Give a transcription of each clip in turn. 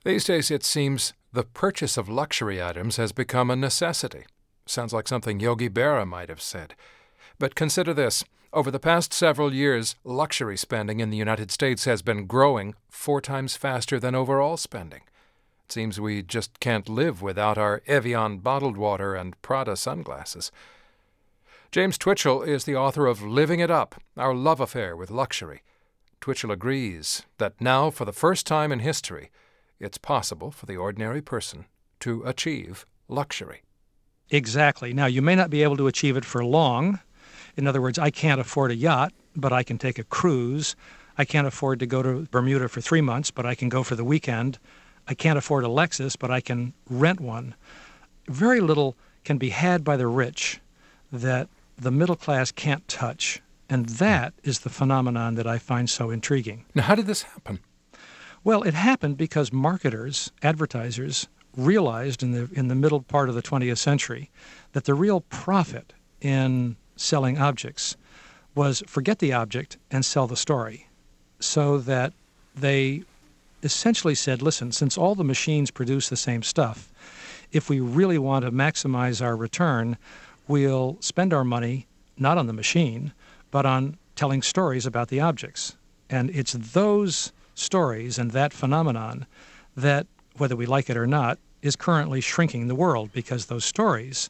These days, it seems the purchase of luxury items has become a necessity. Sounds like something Yogi Berra might have said. But consider this. Over the past several years, luxury spending in the United States has been growing 4 times faster than overall spending. It seems we just can't live without our Evian bottled water and Prada sunglasses. James Twitchell is the author of Living It Up, Our Love Affair with Luxury. Twitchell agrees that now, for the first time in history, it's possible for the ordinary person to achieve luxury. Exactly. Now, you may not be able to achieve it for long. In other words, I can't afford a yacht, but I can take a cruise. I can't afford to go to Bermuda for 3 months, but I can go for the weekend. I can't afford a Lexus, but I can rent one. Very little can be had by the rich that the middle class can't touch. And that is the phenomenon that I find so intriguing. Now, how did this happen? Well, it happened because marketers, advertisers, realized in the middle part of the 20th century that the real profit in selling objects was forget the object and sell the story. So that they essentially said, listen, since all the machines produce the same stuff, if we really want to maximize our return, we'll spend our money not on the machine, but on telling stories about the objects. And it's those stories and that phenomenon that, whether we like it or not, is currently shrinking the world, because those stories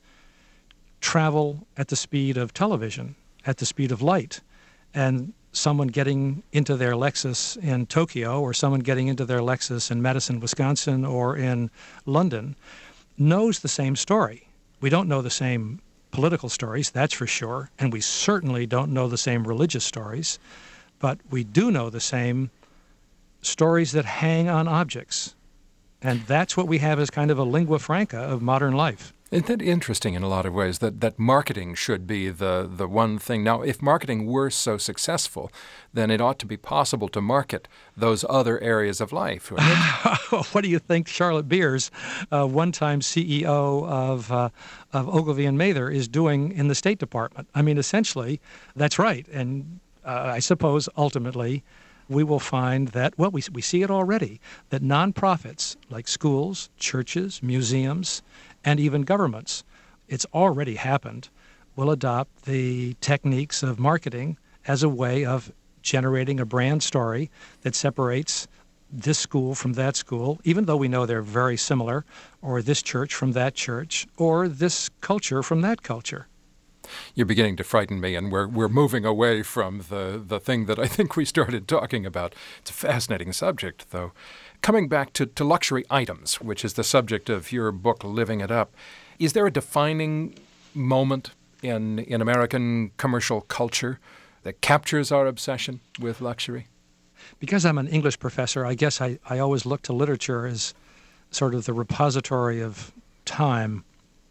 travel at the speed of television, at the speed of light. And someone getting into their Lexus in Tokyo or someone getting into their Lexus in Madison, Wisconsin or in London knows the same story. We don't know the same political stories, that's for sure, and we certainly don't know the same religious stories, but we do know the same stories that hang on objects. And that's what we have as kind of a lingua franca of modern life. Isn't that interesting in a lot of ways, that marketing should be the one thing? Now, if marketing were so successful, then it ought to be possible to market those other areas of life. What do you think Charlotte Beers, one-time CEO of Ogilvy and Mather, is doing in the State Department? I mean, essentially, that's right. And I suppose ultimately we will find that, well, we see it already, that nonprofits like schools, churches, museums, and even governments, it's already happened, will adopt the techniques of marketing as a way of generating a brand story that separates this school from that school, even though we know they're very similar, or this church from that church, or this culture from that culture. You're beginning to frighten me, and we're moving away from the thing that I think we started talking about. It's a fascinating subject, though. Coming back to luxury items, which is the subject of your book, Living It Up, is there a defining moment in American commercial culture that captures our obsession with luxury? Because I'm an English professor, I guess I always look to literature as sort of the repository of time.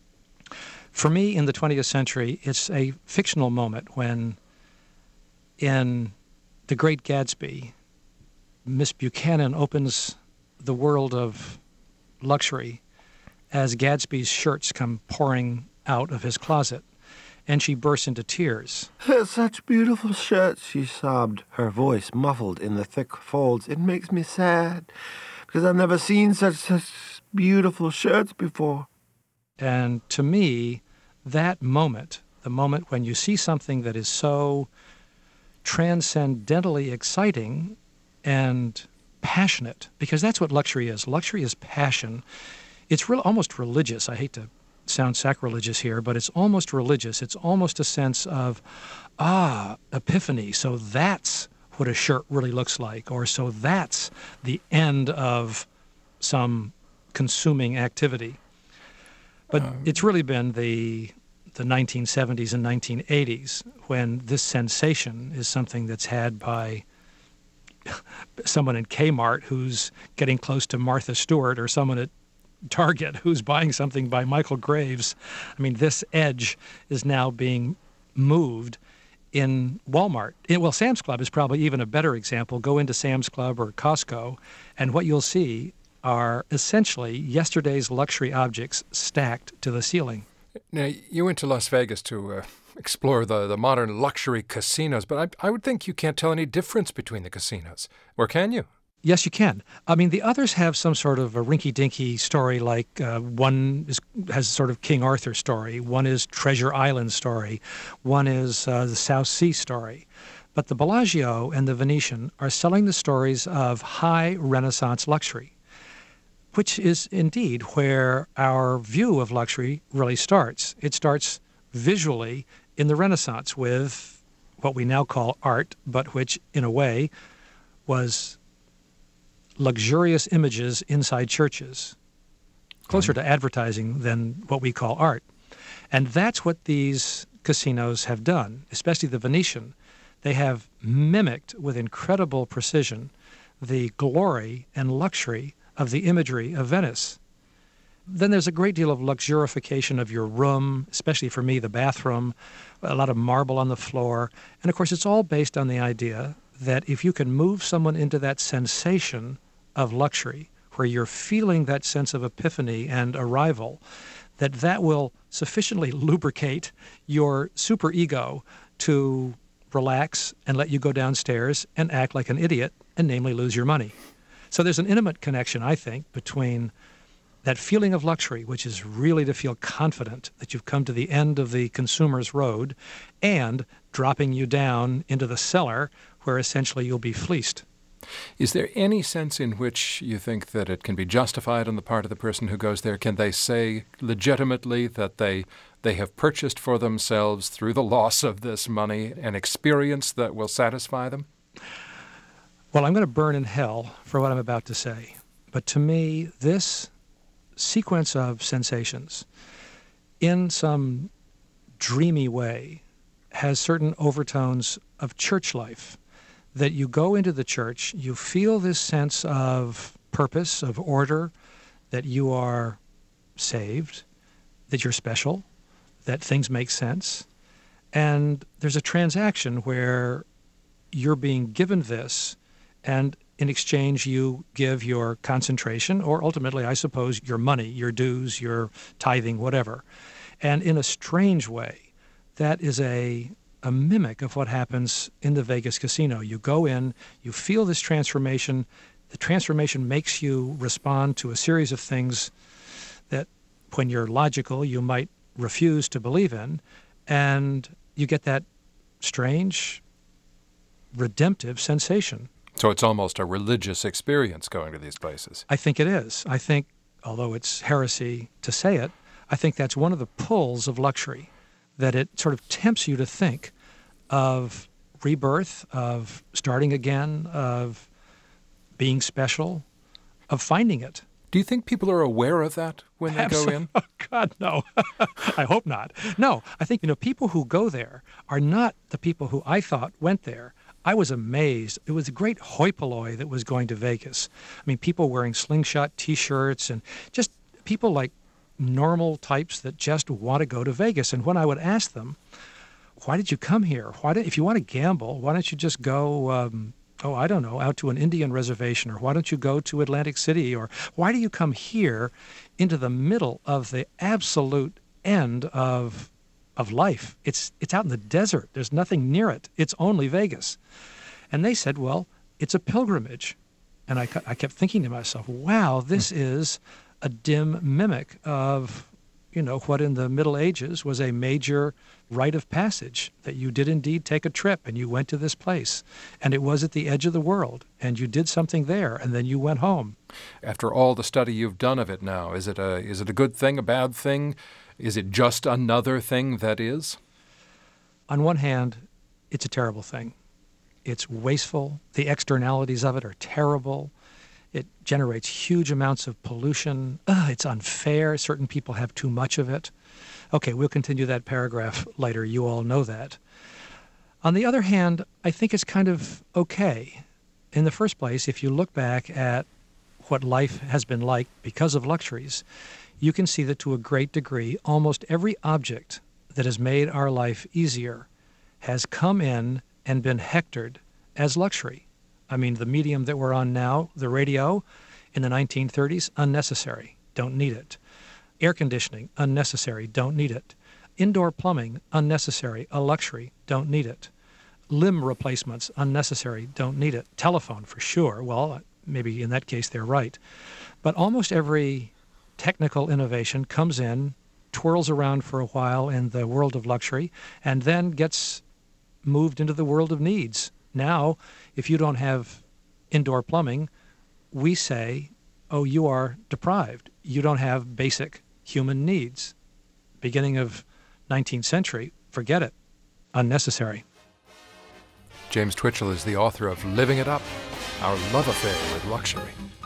For me, in the 20th century, it's a fictional moment when, in The Great Gatsby, Miss Buchanan opens the world of luxury as Gatsby's shirts come pouring out of his closet, and she bursts into tears. Such beautiful shirts, she sobbed, her voice muffled in the thick folds. It makes me sad, because I've never seen such beautiful shirts before. And to me, that moment, the moment when you see something that is so transcendentally exciting and passionate, because that's what luxury is. Luxury is passion. It's almost religious. I hate to sound sacrilegious here, but it's almost religious. It's almost a sense of, epiphany. So that's what a shirt really looks like, or so that's the end of some consuming activity. But it's really been the 1970s and 1980s when this sensation is something that's had by someone in Kmart who's getting close to Martha Stewart, or someone at Target who's buying something by Michael Graves. I mean, this edge is now being moved in Walmart. Well, Sam's Club is probably even a better example. Go into Sam's Club or Costco, and what you'll see are essentially yesterday's luxury objects stacked to the ceiling. Now, you went to Las Vegas to explore the modern luxury casinos, but I would think you can't tell any difference between the casinos. Or can you? Yes, you can. I mean, the others have some sort of a rinky-dinky story, like has sort of King Arthur story, one is Treasure Island story, one is the South Sea story. But the Bellagio and the Venetian are selling the stories of high Renaissance luxury, which is indeed where our view of luxury really starts. It starts visually in the Renaissance with what we now call art, but which, in a way, was luxurious images inside churches, closer to advertising than what we call art. And that's what these casinos have done, especially the Venetian. They have mimicked with incredible precision the glory and luxury of the imagery of Venice. Then there's a great deal of luxurification of your room, especially for me, the bathroom, a lot of marble on the floor. And of course, it's all based on the idea that if you can move someone into that sensation of luxury, where you're feeling that sense of epiphany and arrival, that will sufficiently lubricate your superego to relax and let you go downstairs and act like an idiot and namely lose your money. So there's an intimate connection, I think, between that feeling of luxury, which is really to feel confident that you've come to the end of the consumer's road, and dropping you down into the cellar where essentially you'll be fleeced. Is there any sense in which you think that it can be justified on the part of the person who goes there? Can they say legitimately that they have purchased for themselves, through the loss of this money, an experience that will satisfy them? Well, I'm going to burn in hell for what I'm about to say. But to me, this sequence of sensations, in some dreamy way, has certain overtones of church life. That you go into the church, you feel this sense of purpose, of order, that you are saved, that you're special, that things make sense. And there's a transaction where you're being given this, and in exchange you give your concentration, or ultimately, I suppose, your money, your dues, your tithing, whatever. And in a strange way, that is a mimic of what happens in the Vegas casino. You go in, you feel this transformation. The transformation makes you respond to a series of things that, when you're logical, you might refuse to believe in. And you get that strange, redemptive sensation. So it's almost a religious experience going to these places. I think it is. I think, although it's heresy to say it, I think that's one of the pulls of luxury, that it sort of tempts you to think of rebirth, of starting again, of being special, of finding it. Do you think people are aware of that when they go in? Oh, God, no. I hope not. No, I think, people who go there are not the people who I thought went there. I was amazed. It was a great hoi polloi that was going to Vegas. I mean, people wearing slingshot T-shirts and just people like normal types that just want to go to Vegas. And when I would ask them, why did you come here? If you want to gamble, why don't you just go, I don't know, out to an Indian reservation? Or why don't you go to Atlantic City? Or why do you come here into the middle of the absolute end of life? It's out in the desert. There's nothing near it. It's only Vegas. And they said, well, it's a pilgrimage. And I kept thinking to myself, wow, this is a dim mimic of, what in the Middle Ages was a major rite of passage, that you did indeed take a trip and you went to this place. And it was at the edge of the world, and you did something there, and then you went home. After all the study you've done of it now, is it a good thing, a bad thing? Is it just another thing that is? On one hand, it's a terrible thing. It's wasteful. The externalities of it are terrible. It generates huge amounts of pollution. It's unfair. Certain people have too much of it. Okay, we'll continue that paragraph later. You all know that. On the other hand, I think it's kind of okay. In the first place, if you look back at what life has been like because of luxuries, you can see that to a great degree, almost every object that has made our life easier has come in and been hectored as luxury. I mean, the medium that we're on now, the radio, in the 1930s, unnecessary, don't need it. Air conditioning, unnecessary, don't need it. Indoor plumbing, unnecessary, a luxury, don't need it. Limb replacements, unnecessary, don't need it. Telephone, for sure. Well, maybe in that case they're right. But almost every technical innovation comes in, twirls around for a while in the world of luxury, and then gets moved into the world of needs. Now, if you don't have indoor plumbing, we say, oh, you are deprived. You don't have basic human needs. Beginning of 19th century, forget it. Unnecessary. James Twitchell is the author of Living It Up, Our Love Affair with Luxury.